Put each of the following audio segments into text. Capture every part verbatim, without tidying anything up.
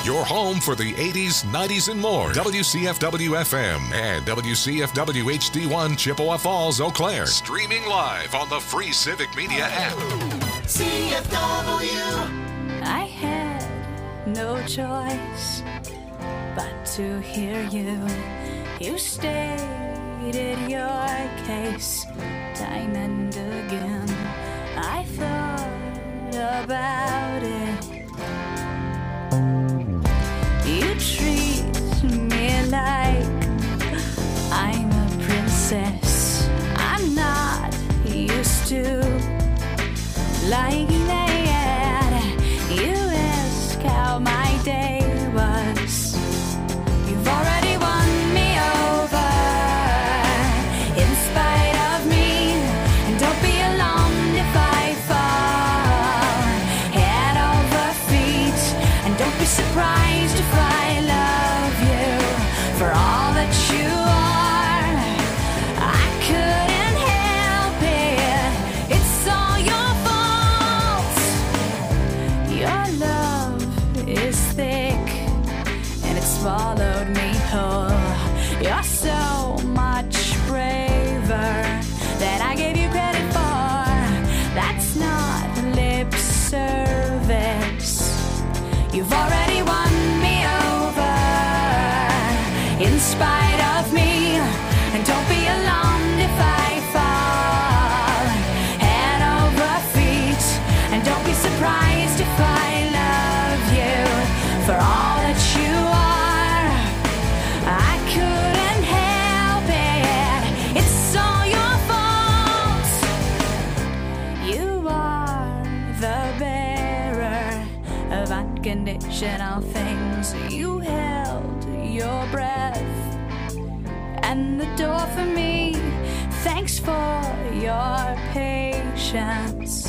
Your home for the eighties, nineties, and more. W C F W F M and W C F W H D one Chippewa Falls, Eau Claire. Streaming live on the free Civic Media app. C F W. I had no choice but to hear you. You stated your case time and again. I thought about it. You treat me like I'm a princess. I'm not used to like that. You ask how my day was. You've already won me over in spite of me. And don't be alarmed if I fall head over feet. And don't be surprised if I love you for all that you are. I couldn't help it. It's all your fault. Your love is thick and it's swallowed me whole. You're so much braver than I gave you credit for. That's not lip service. You've already won me over in spite of me. And don't be alarmed if I fall head over feet. And don't be surprised if I love you for all that you are. I couldn't help it. It's all your fault. You are the bearer of unconditional things. You held your breath and the door for me. Thanks for your patience.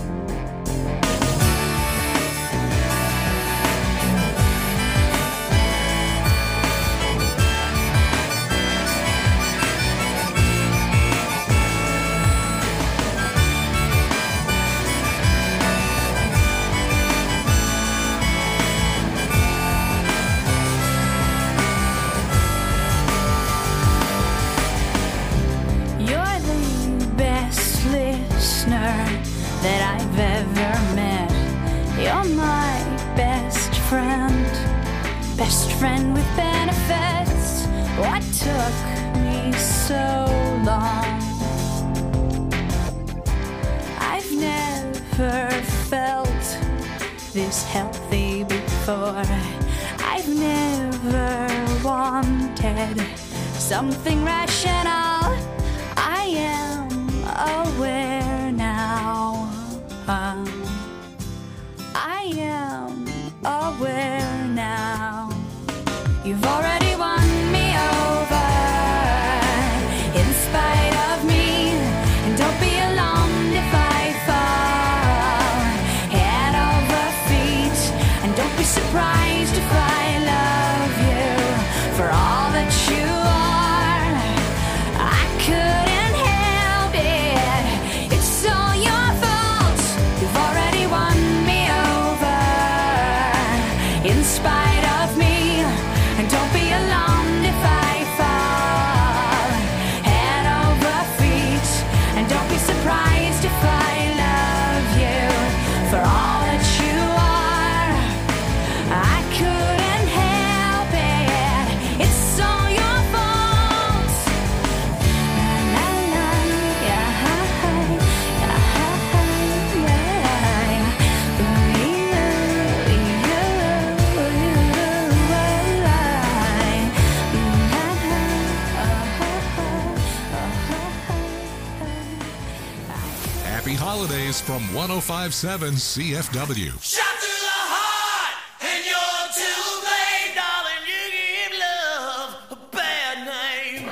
You're the best listener that I've ever met. You're my best friend, best friend with benefits. What took me so long? I've never felt this healthy before. I've never wanted something rational. I am aware now. Um, I am aware now. You've already won me over in spite of me. And don't be alarmed if I fall head over feet. And don't be surprised if I love you for all that you are. I couldn't help it. It's all your fault. You've already won me over in spite of me. And don't be alarmed if I fall head over feet. And don't be surprised if I love you for all that you are. I couldn't help it. It's all your fault. La, la, yeah, yeah, Happy holidays from one oh five point seven C F W. Shot to the heart, and you're too late, darling. You give love a bad name.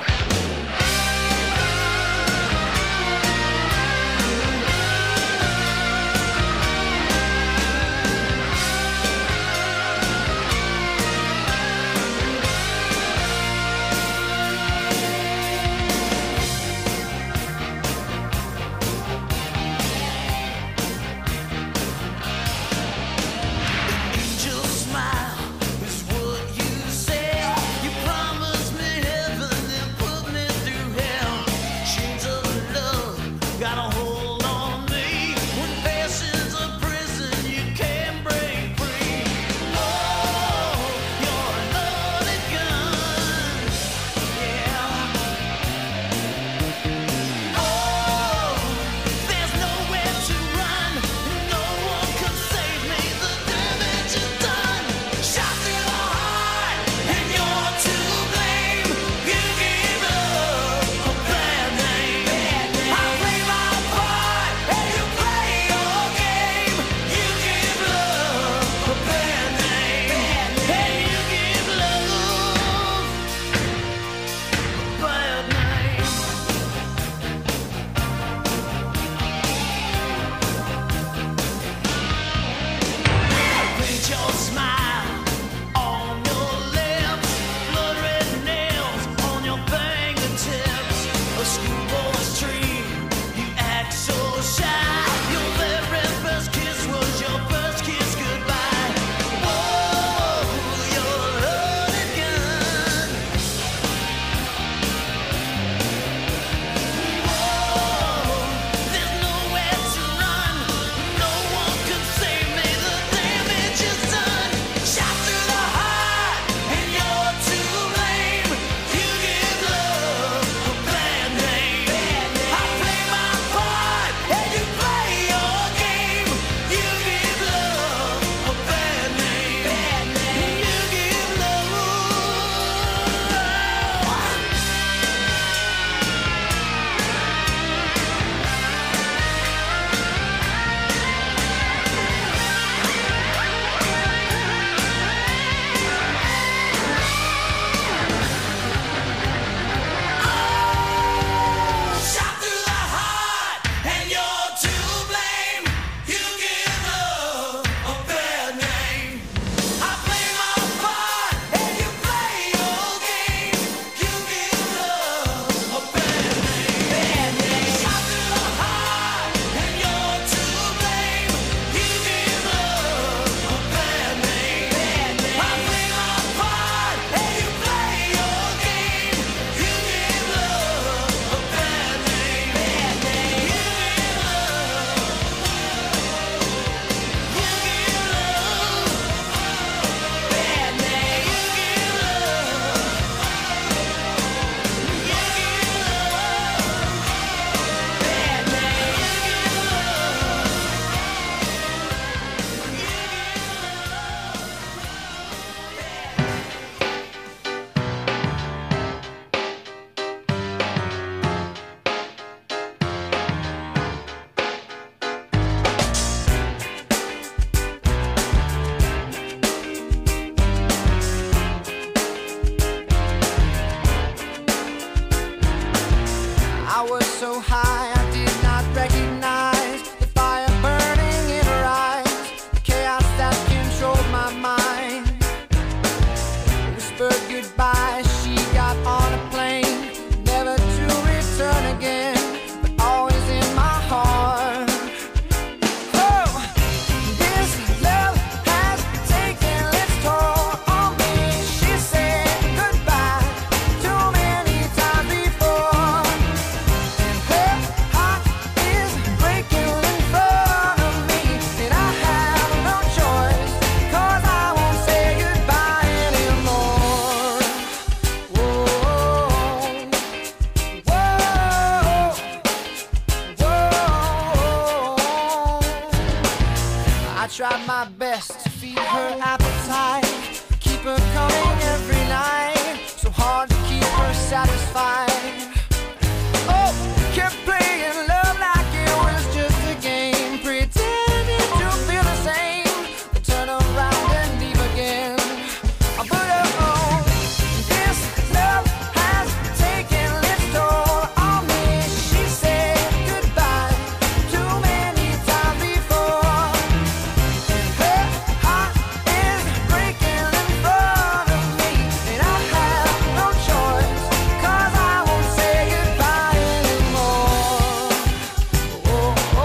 I tried my best to feed her appetite, keep her coming every night, so hard to keep her satisfied. Oh, kept playing love like it was just a game, pretending to feel the same, but turn around and leave again. I put her on. This love has taken its toll on me. She said goodbye too many times before, and her heart is breaking in front of me, and I have no choice, 'cause I won't say goodbye anymore. Oh, oh,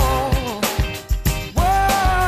whoa,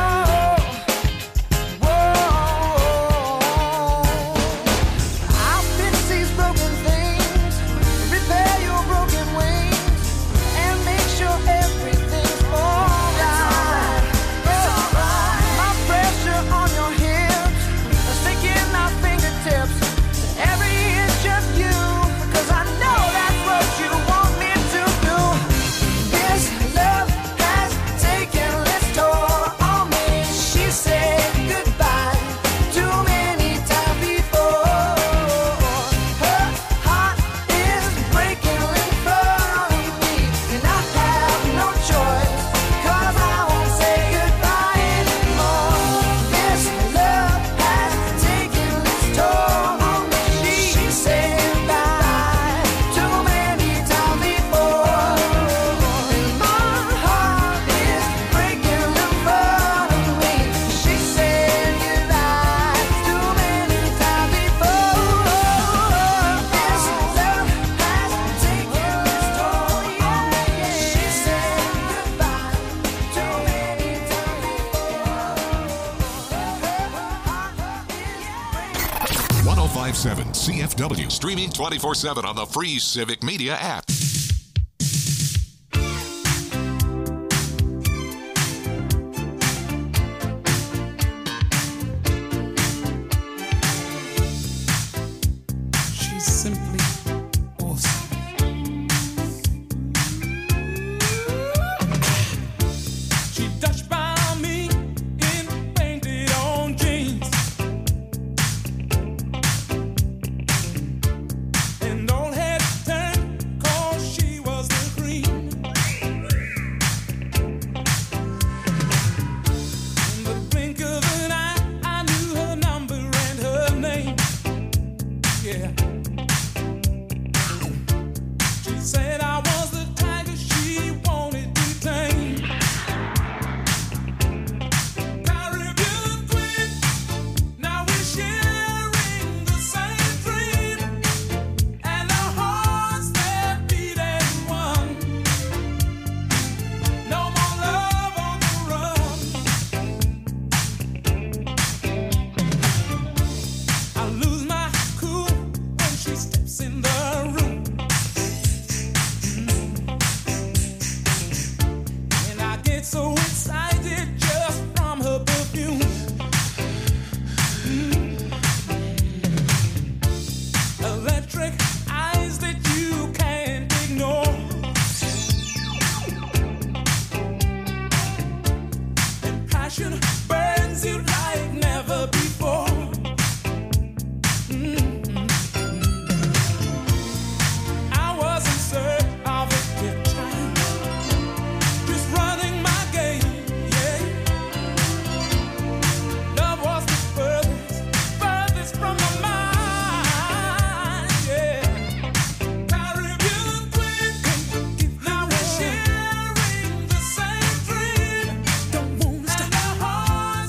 whoa. I'll fix these broken things, repair your broken wings, and make sure everything's alright. It's alright. My pressure on your hips, sticking my fingertips to every inch of you, 'cause I know that's what you want me to do. This love has taken its toll on me. She said goodbye too many times before. Her heart is breaking in front of me, and I have no choice, 'cause I won't say goodbye anymore. This love has taken its toll on me. She said goodbye too many times before, and my heart is breaking in front of me. She said goodbye too many times before. This love has taken its toll on me. She said goodbye too many times before. one oh five point seven C F W, streaming twenty-four seven on the free Civic Media app. She's simply awesome. She touched by me in painted on jeans, and all heads turned 'cause she was the queen. In the blink of an eye, I knew her number and her name. Yeah. She said I was the tiger she wanted to tame. Caribbean queen, now we're sharing the same dream, and our hearts they're beating one. No more love on the run. I lose my cool when she steps in the room, and I get so excited just from her perfume. Mm. Electric eyes that you can't ignore, and passion burns you like never before. I was in search of a good time, just running my game, yeah. Love was the furthest, furthest from my mind, yeah. Caribbean queen, now we're sharing the same dream, and our hearts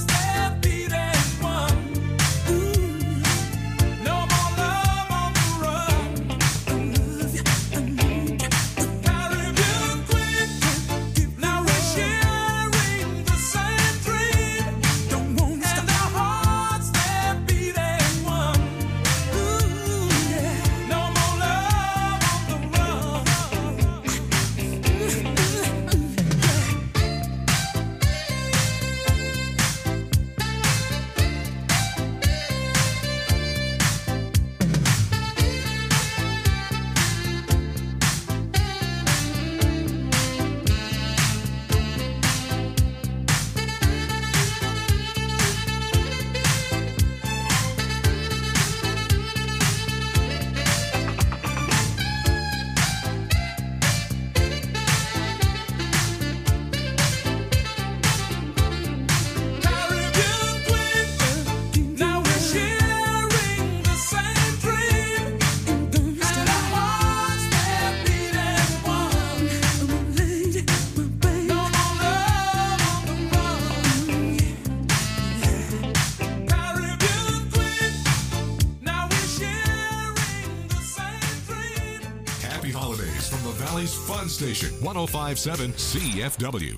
America's Fun Station, one oh five point seven C F W.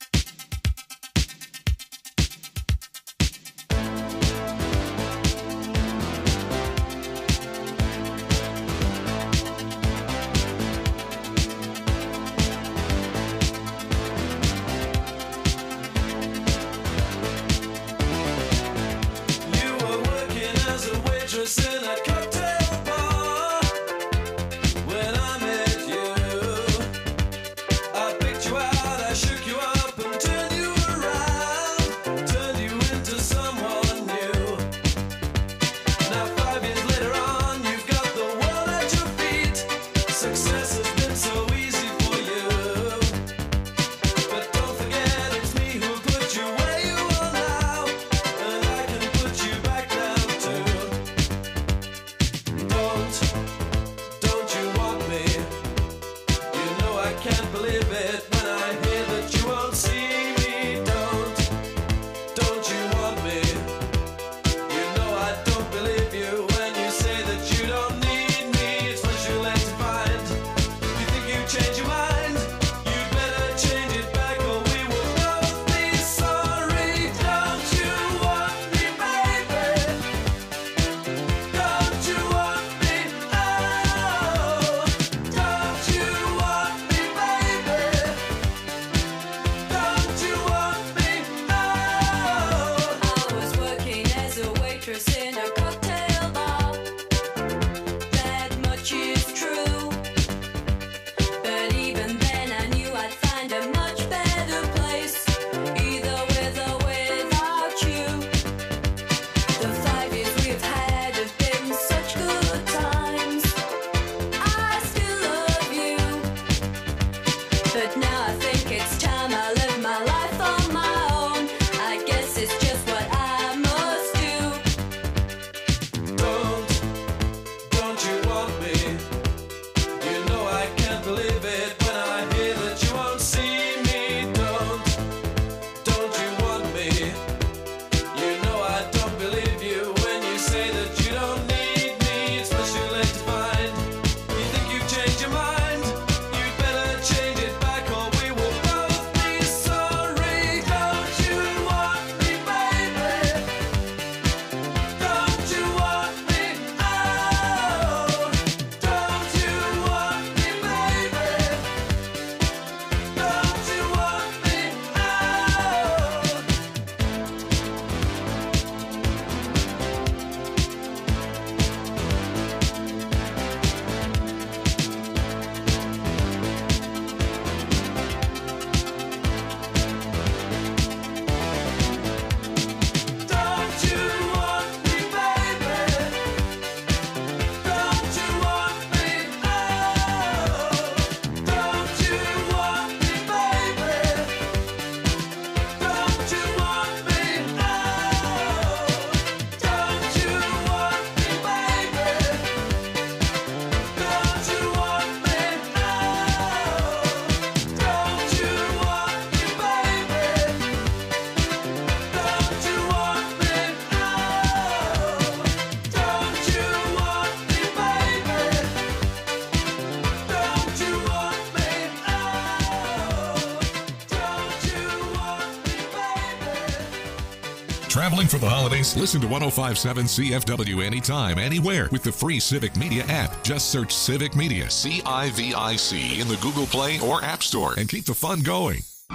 Traveling for the holidays? Listen to one oh five point seven C F W anytime, anywhere with the free Civic Media app. Just search Civic Media, C I V I C, in the Google Play or App Store and keep the fun going.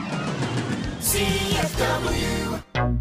C F W.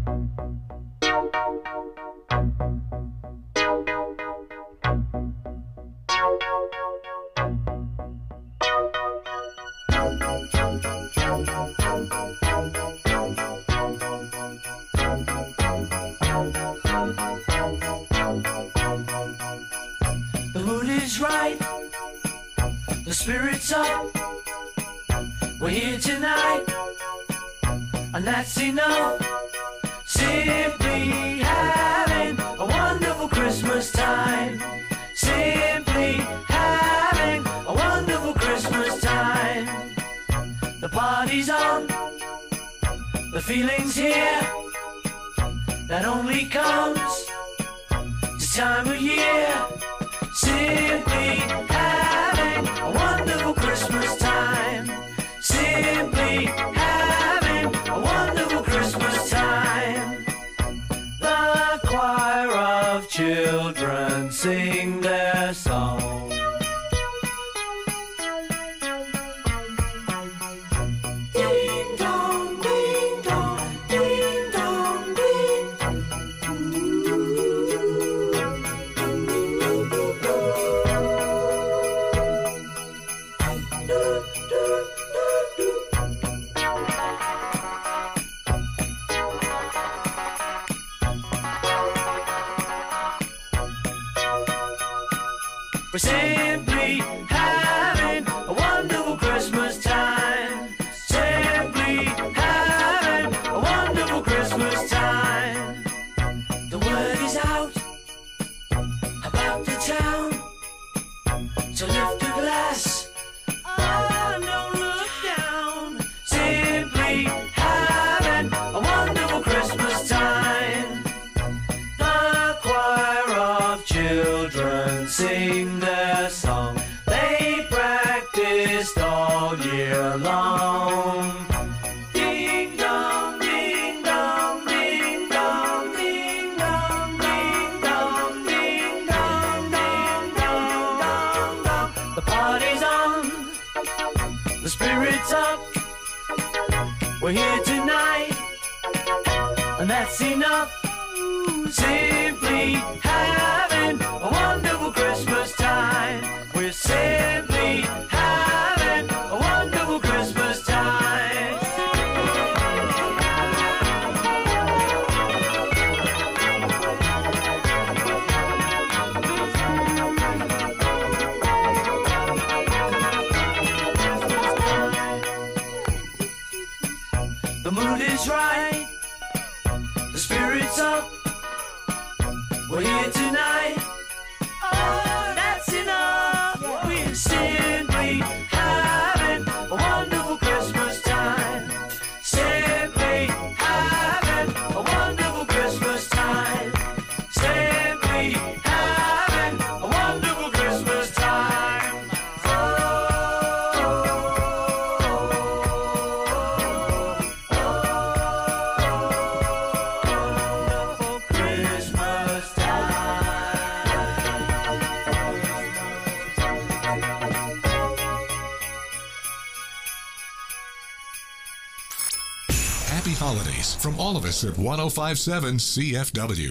The mood is right, the spirit's up. We're here tonight, and that's enough. Simply having a wonderful Christmas time. Simply having a wonderful Christmas time. The party's on, the feeling's here. That only comes this time of year. Simply having a wonderful Christmas time. sing their song. Ding dong, ding dong, ding dong, ding. We're simply having a wonderful Christmas time. Simply having a wonderful Christmas time. The word is out about the town, so lift a glass. Oh, don't look down. Simply having a wonderful Christmas time. The choir of children sing their song. They practiced all year long. Ding dong, ding dong, ding dong, ding dong, ding dong, ding dong, ding dong, dong, dong. The party's on, the spirit's up. We're here tonight, and that's enough. Simply having a wonderful Christmas time. We're simply having a wonderful Christmas time. The mood is right, the spirit's up. We're here tonight. Oh, that's enough. We're simply having a wonderful Christmas time. Simply having a wonderful Christmas time. Simply having a wonderful Christmas time. Oh, wonderful Christmas time. Happy holidays from all of us at one oh five point seven C F W.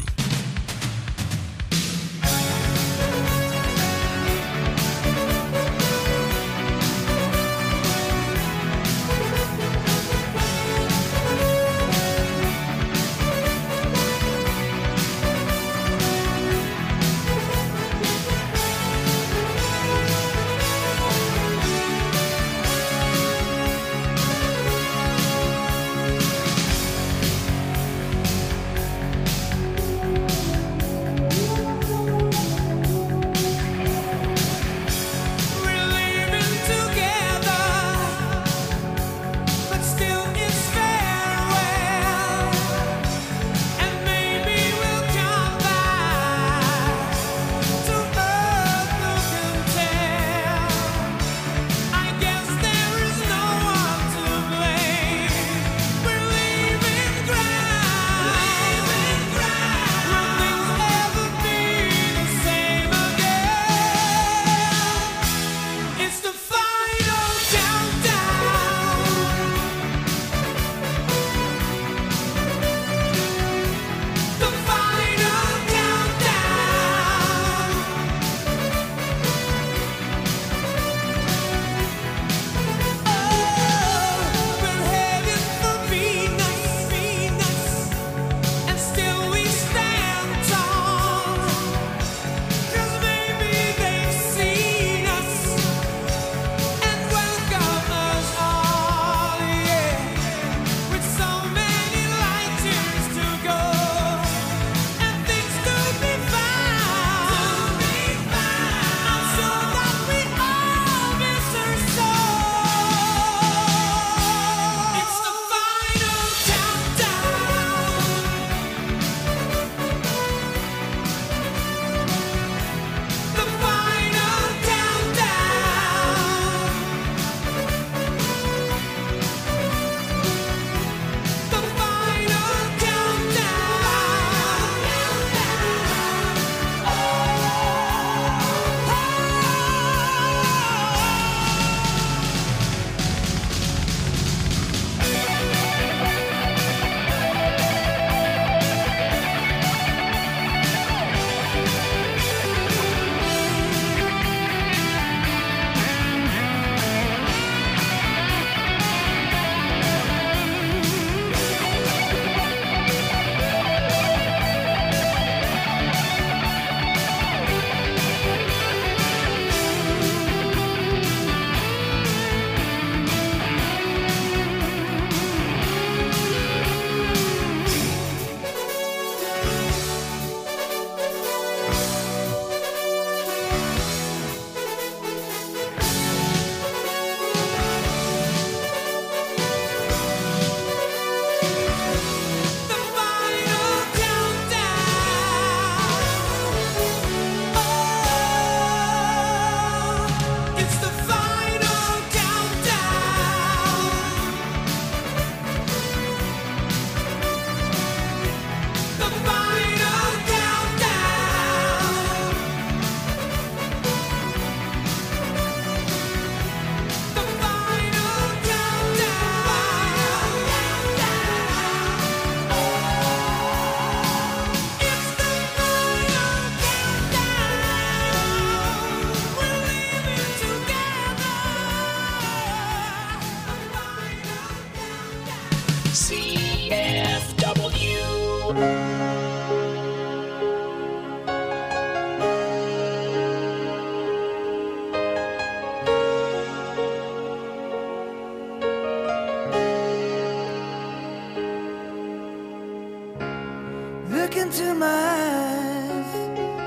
Look into my eyes,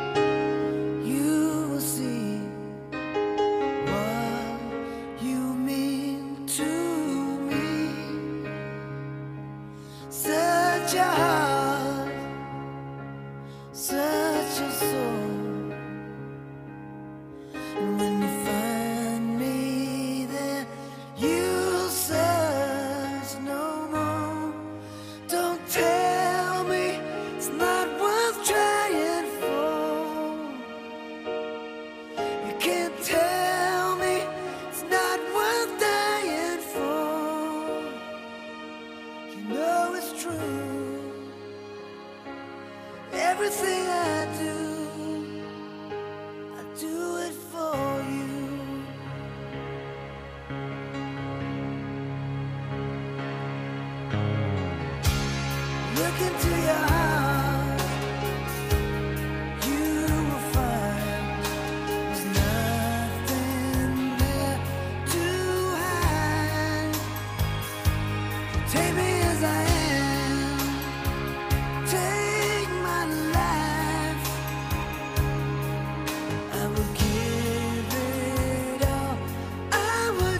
you will see what you mean to me. Such a heart, such a soul. And when you find me there, you'll search no more. Don't tell me it's not worth trying for. You can't tell me it's not worth dying for. You know it's true. Everything I do, I do it for you. Look into your heart, you will find there's nothing there to hide. Take me as I am, take my life. I would give it all, I would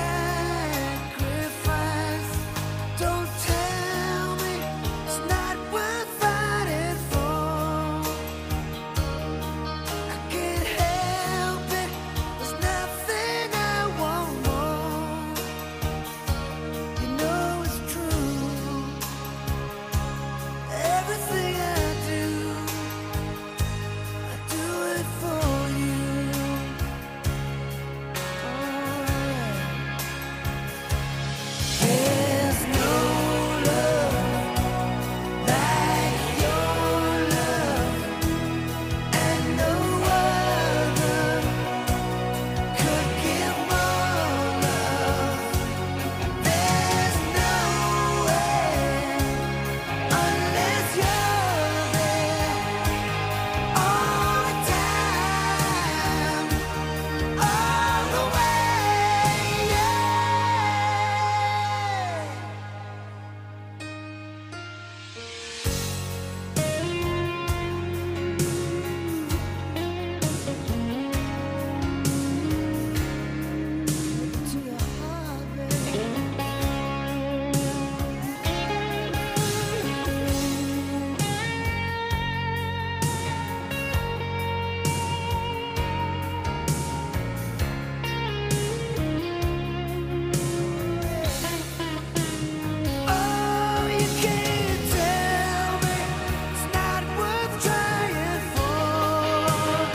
sacrifice. Don't tell me it's not worth fighting for. I can't help it, there's nothing I want more. You know it's true. Everything I do, I do it for you. Oh, yeah. There's no love like your love, and no other could give more love. There's no way unless you're there all the time, all the way, yeah. To your heart, baby. Oh, you can't tell me it's not worth trying for.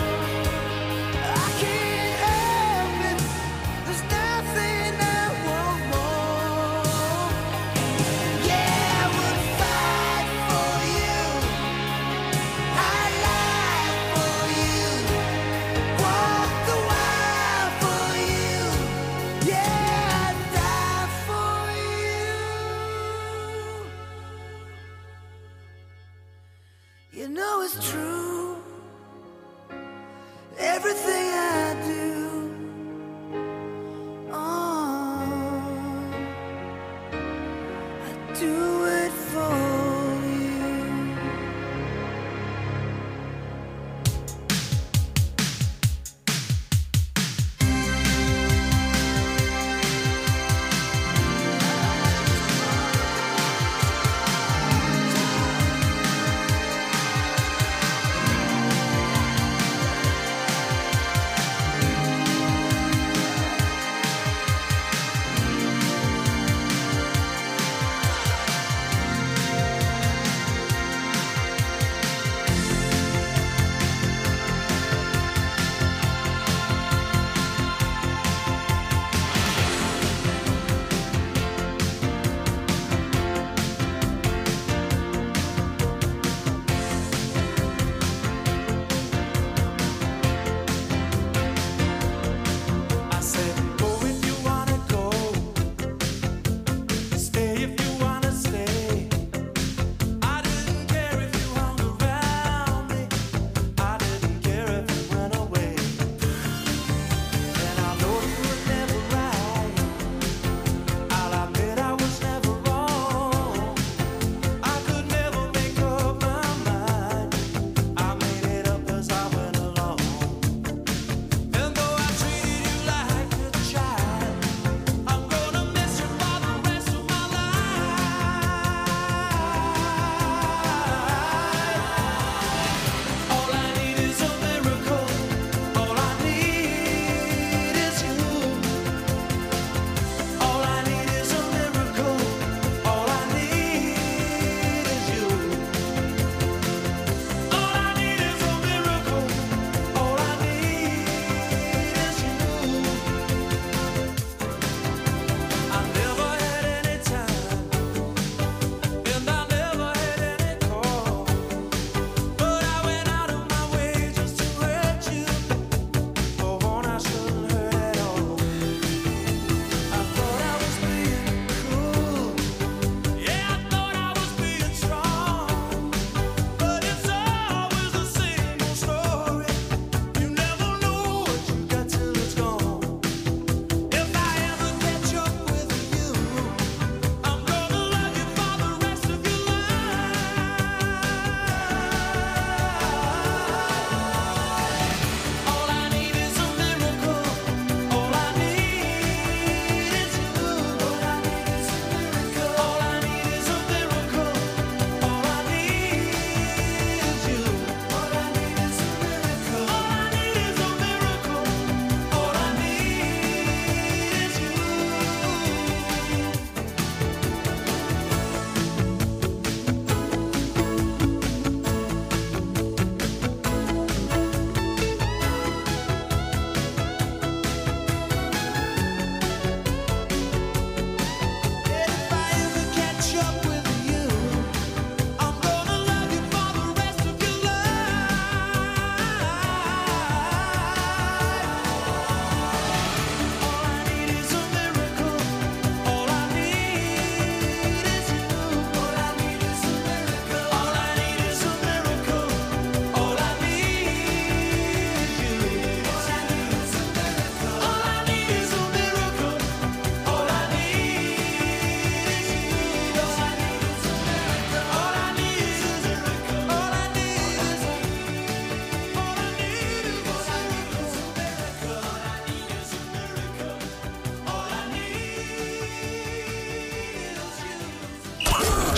I can't help it, there's nothing I want more. Yeah, I would fight for you, I'd lie for you, walk the wild for you. Yeah, I'd die for you. You know it's true. Everything I do, oh, I do it for you.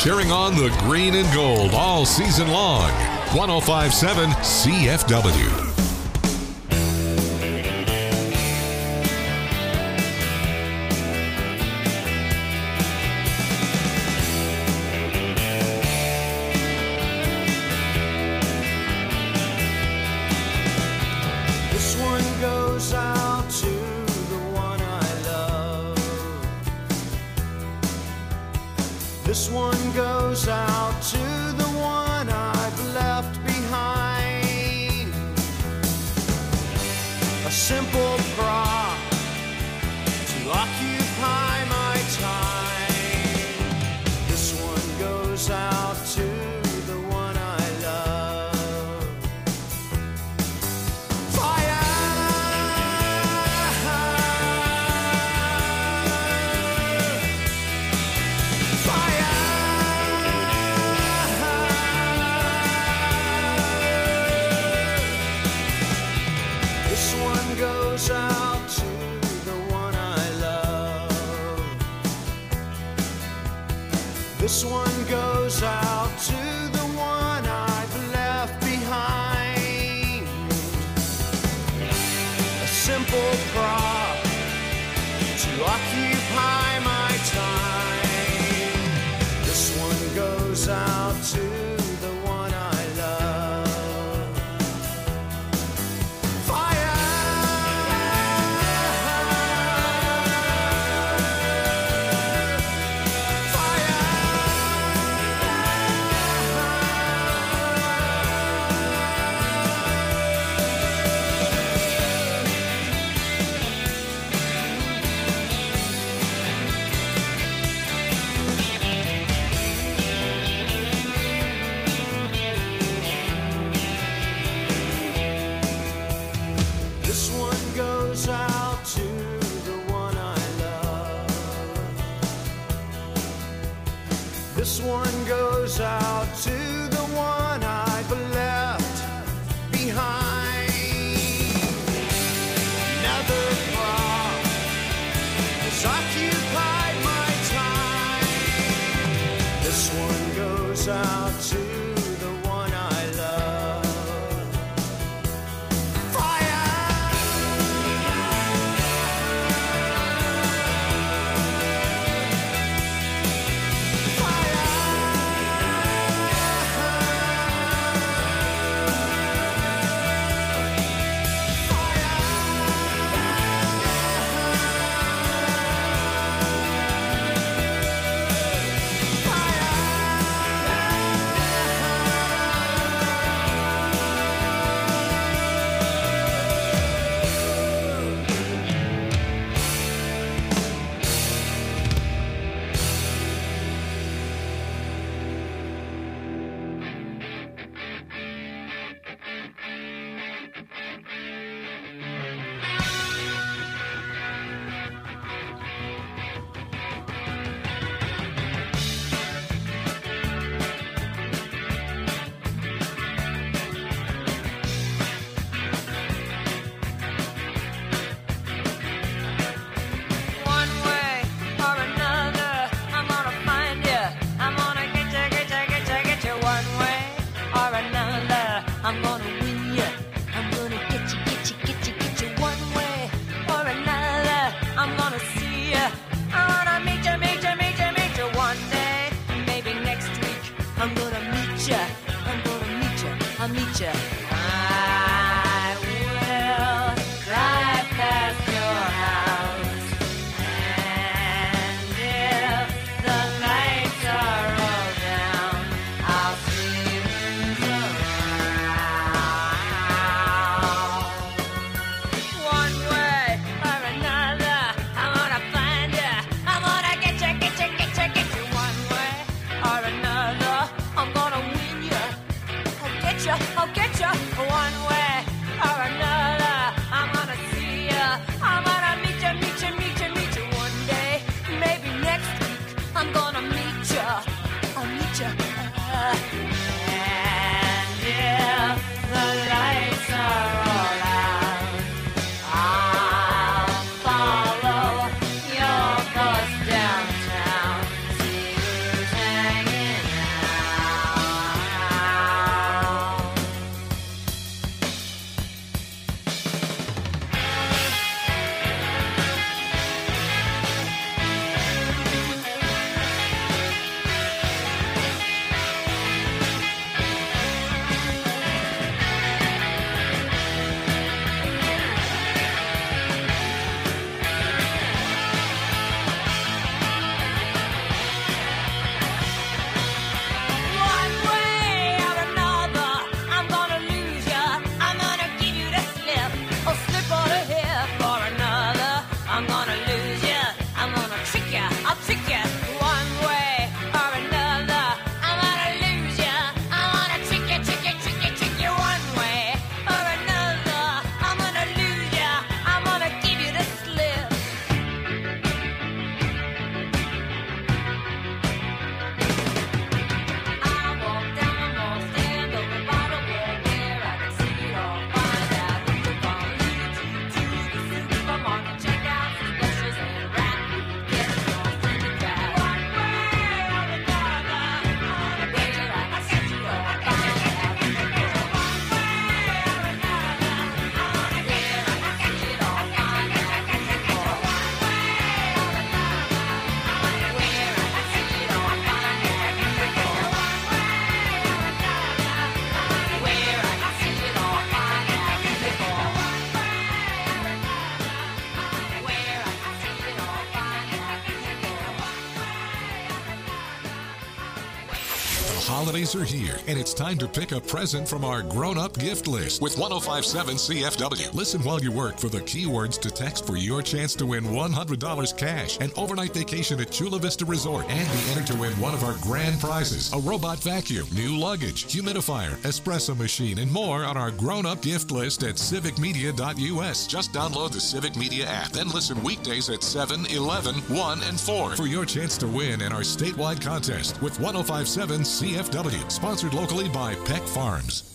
cheering on the green and gold all season long. one oh five point seven C F W. This one goes out to the one I love. This one goes out to the one I've left behind. A simple prop to occupy my time. This one goes out to the one I love. Fire! This one goes out to the one I love. This one goes out to the one I've left behind. A simple prop to occupy my time. This one goes out to the one I love. Fire! This one goes out to the one I love. This one goes out to the one I've left behind. Another prop has occupied my time. This one goes out to the one I love. One way or another, I'm gonna find you. I'm gonna get you, get you, get you, get you. One way or another, I'm gonna win you. I'm gonna get you, get you, get you, get you. One way or another, I'm gonna see you. I wanna meet you, meet you, meet you, meet you. One day, maybe next week, I'm gonna meet you. I'm gonna meet you, I'll meet you. I will drive past your house. And if the lights are all down, I'll see who's around. One way or another, I'm gonna find you. I'm gonna get you, get you, get you, get you. One way or another, I'm gonna win you. I'll get you, I'll get you. One way or another, I'm gonna see you. I'm gonna meet you, meet you, meet you, meet you. One day, maybe next week, I'm gonna meet you. I'll meet you. Uh, and if the lights are all out, I'll follow your bus downtown. See who's hanging holidays are here, and it's time to pick a present from our grown-up gift list with ten fifty-seven C F W. Listen while you work for the keywords to text for your chance to win one hundred dollars cash, an overnight vacation at Chula Vista Resort, and be entered to win one of our grand prizes, a robot vacuum, new luggage, humidifier, espresso machine, and more on our grown-up gift list at civic media dot U S. Just download the Civic Media app, then listen weekdays at seven, eleven, one, and four for your chance to win in our statewide contest with ten fifty-seven C F W, sponsored locally by Peck Farms.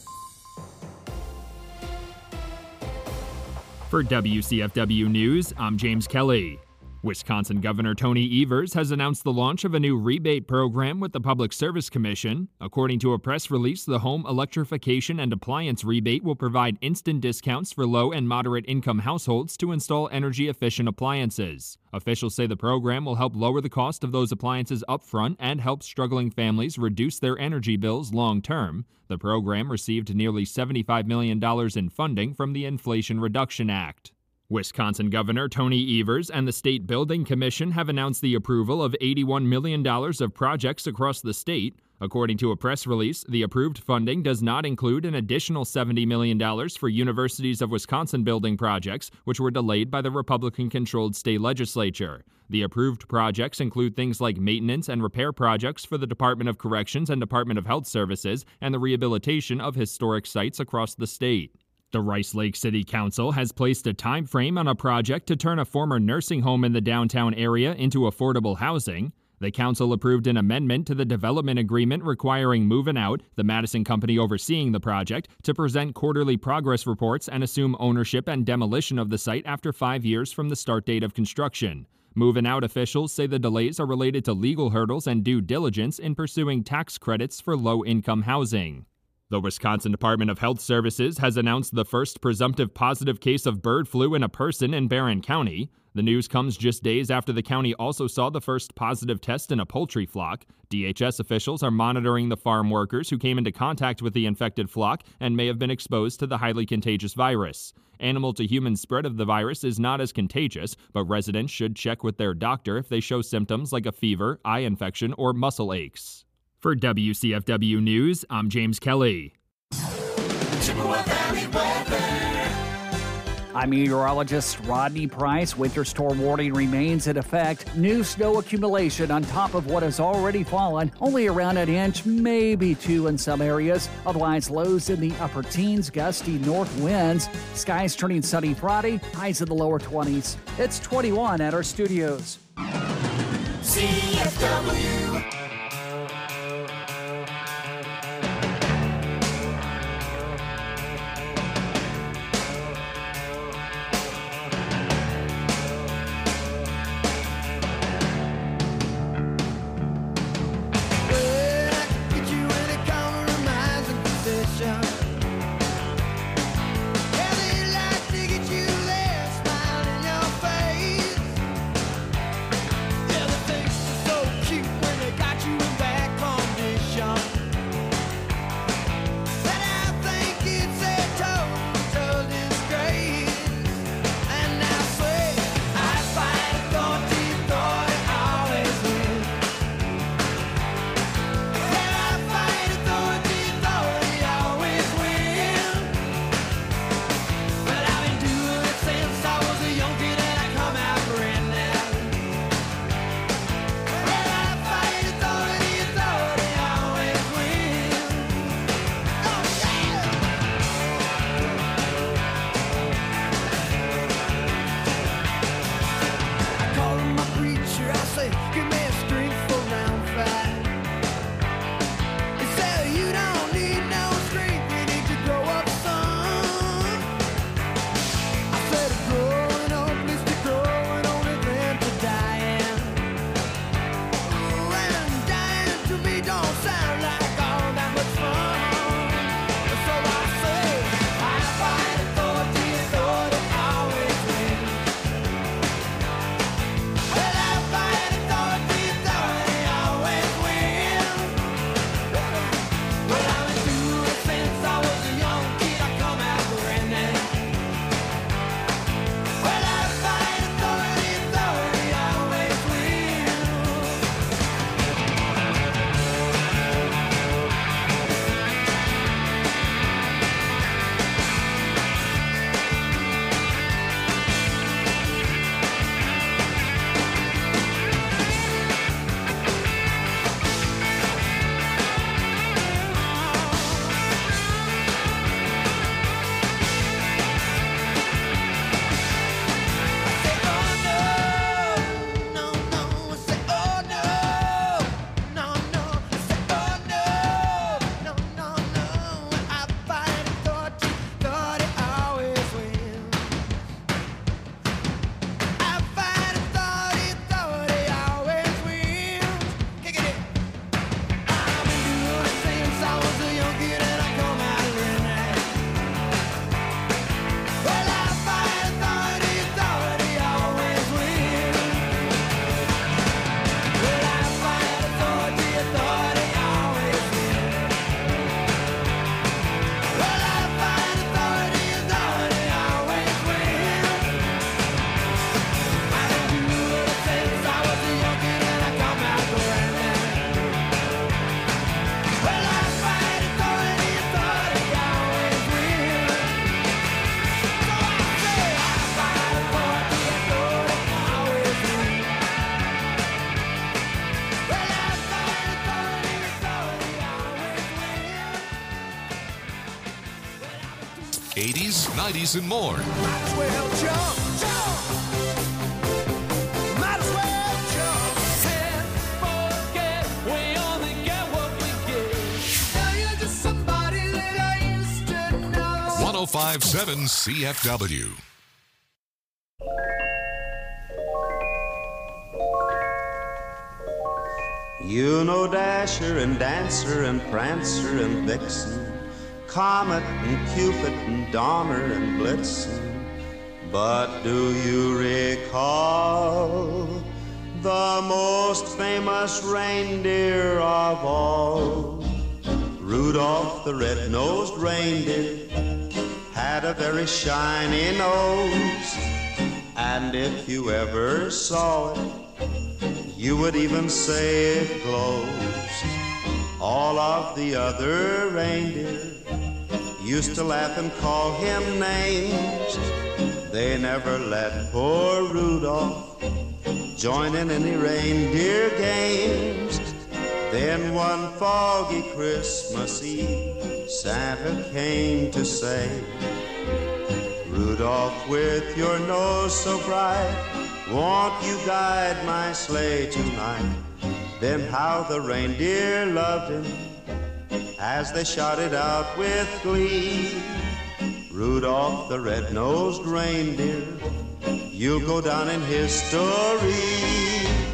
For W C F W News, I'm James Kelly. Wisconsin Governor Tony Evers has announced the launch of a new rebate program with the Public Service Commission. According to a press release, the home electrification and appliance rebate will provide instant discounts for low and moderate income households to install energy-efficient appliances. Officials say the program will help lower the cost of those appliances upfront and help struggling families reduce their energy bills long-term. The program received nearly seventy-five million dollars in funding from the Inflation Reduction Act. Wisconsin Governor Tony Evers and the State Building Commission have announced the approval of eighty-one million dollars of projects across the state. According to a press release, the approved funding does not include an additional seventy million dollars for Universities of Wisconsin building projects, which were delayed by the Republican-controlled state legislature. The approved projects include things like maintenance and repair projects for the Department of Corrections and Department of Health Services and the rehabilitation of historic sites across the state. The Rice Lake City Council has placed a time frame on a project to turn a former nursing home in the downtown area into affordable housing. The council approved an amendment to the development agreement requiring Movin' Out, the Madison company overseeing the project, to present quarterly progress reports and assume ownership and demolition of the site after five years from the start date of construction. Movin' Out officials say the delays are related to legal hurdles and due diligence in pursuing tax credits for low-income housing. The Wisconsin Department of Health Services has announced the first presumptive positive case of bird flu in a person in Barron County. The news comes just days after the county also saw the first positive test in a poultry flock. D H S officials are monitoring the farm workers who came into contact with the infected flock and may have been exposed to the highly contagious virus. Animal-to-human spread of the virus is not as contagious, but residents should check with their doctor if they show symptoms like a fever, eye infection, or muscle aches. For W C F W News, I'm James Kelly. Chippewa Valley weather. I'm meteorologist Rodney Price. Winter storm warning remains in effect. New snow accumulation on top of what has already fallen. Only around an inch, maybe two in some areas. Otherwise, lows in the upper teens, gusty north winds. Skies turning sunny Friday, highs in the lower twenties. It's twenty-one at our studios. C F W. Cute when eighties, nineties, and more. Might as well jump, jump. Might as well jump. Can't forget, we only get what we get. Now you're just somebody that I used to know. one oh five point seven C F W. You know Dasher and Dancer and Prancer and Vixen, Comet and Cupid and Donner and Blitzen. But do you recall the most famous reindeer of all? Rudolph the red-nosed reindeer had a very shiny nose, and if you ever saw it, you would even say it glows. All of the other reindeer used to laugh and call him names. They never let poor Rudolph join in any reindeer games. Then one foggy Christmas Eve, Santa came to say, Rudolph, with your nose so bright, won't you guide my sleigh tonight? Then how the reindeer loved him as they shouted out with glee, Rudolph the red-nosed reindeer, you'll go down in history.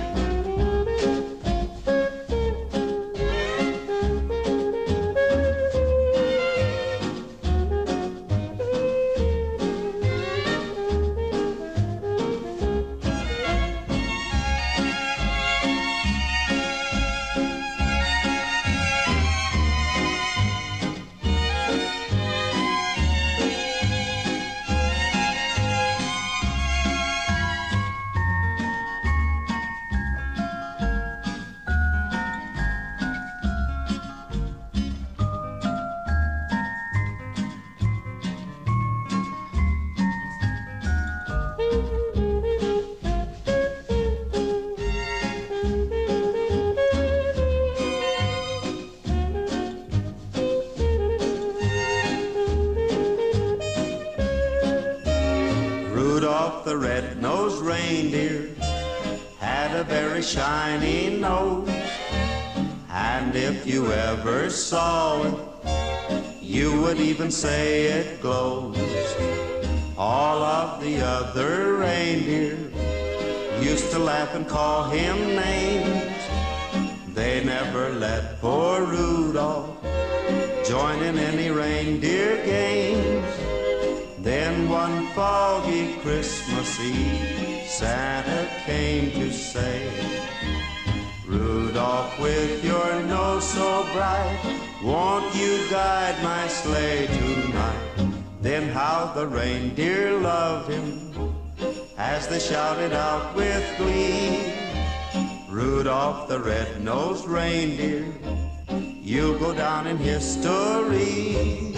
Rudolph the red-nosed reindeer had a very shiny nose, and if you ever saw it, you would even say it glows. All of the other reindeer used to laugh and call him names. They never let poor Rudolph join in any reindeer games. Then one foggy Christmas Eve, Santa came to say, Rudolph, with your nose so bright, won't you guide my sleigh tonight? Then how the reindeer loved him as they shouted out with glee, Rudolph the red-nosed reindeer, you'll go down in history.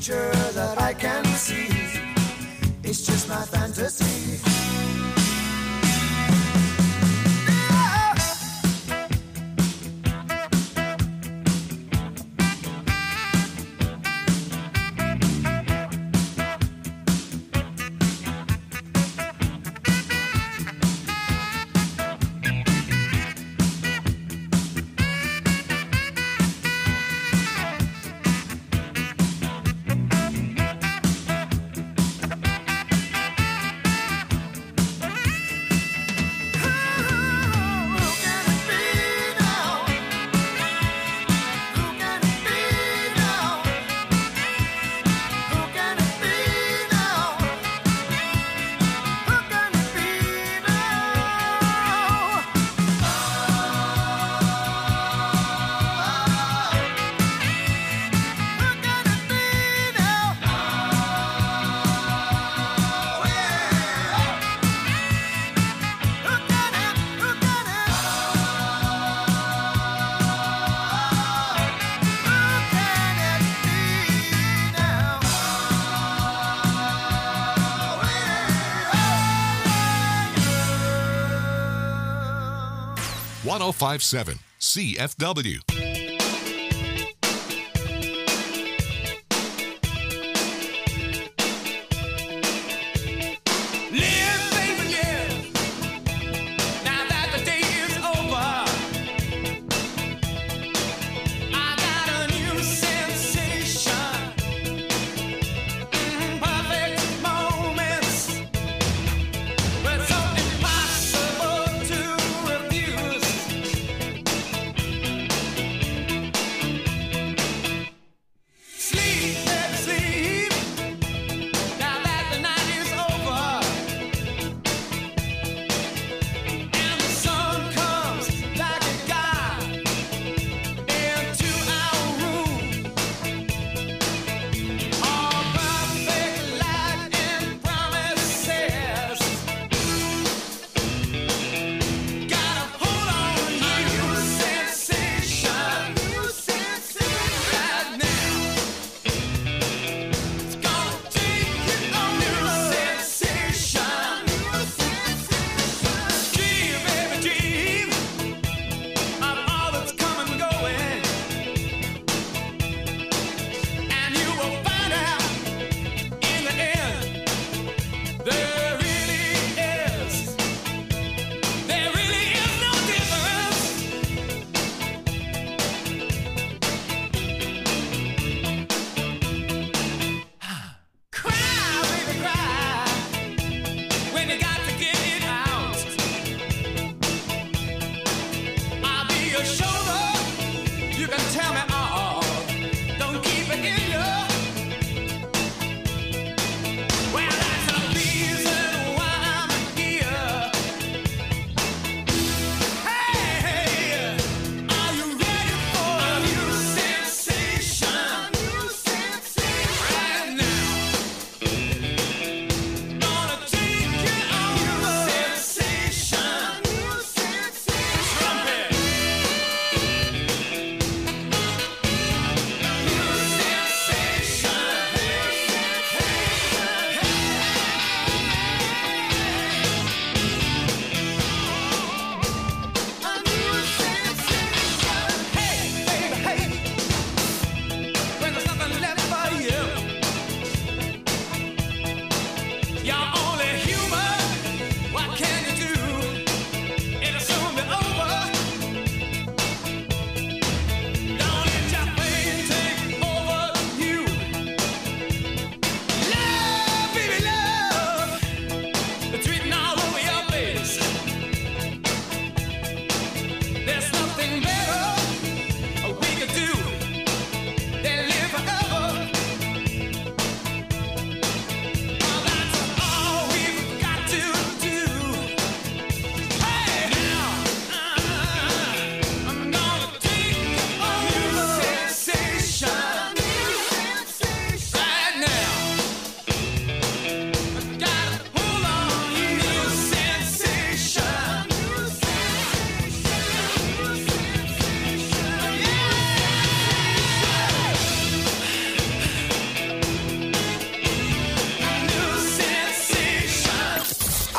future that I can see. It's just my fantasy. one oh five point seven C F W.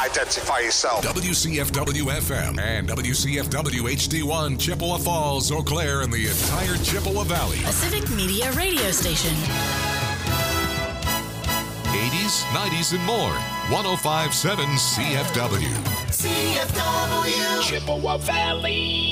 identify yourself. W C F W F M and W C F W H D one, Chippewa Falls, Eau Claire, and the entire Chippewa Valley. A Civic Media radio station. eighties, nineties, and more. one oh five point seven C F W. C F W Chippewa Valley.